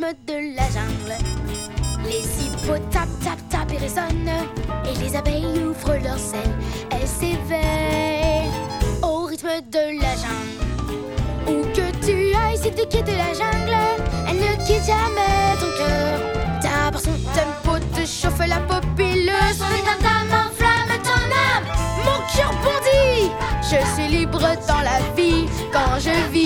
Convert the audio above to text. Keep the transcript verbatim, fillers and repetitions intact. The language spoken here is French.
rythme de la jungle. Les hippos tapent, tapent, tapent et résonnent, et les abeilles ouvrent leurs ailes. Elles s'éveillent au rythme de la jungle. Où que tu ailles, si tu quittes la jungle, elle ne quitte jamais ton cœur. D'abord son tempo te chauffe la pupille, le son des tam-tams enflamme ton âme. Mon cœur bondit, je suis libre dans la vie quand je vis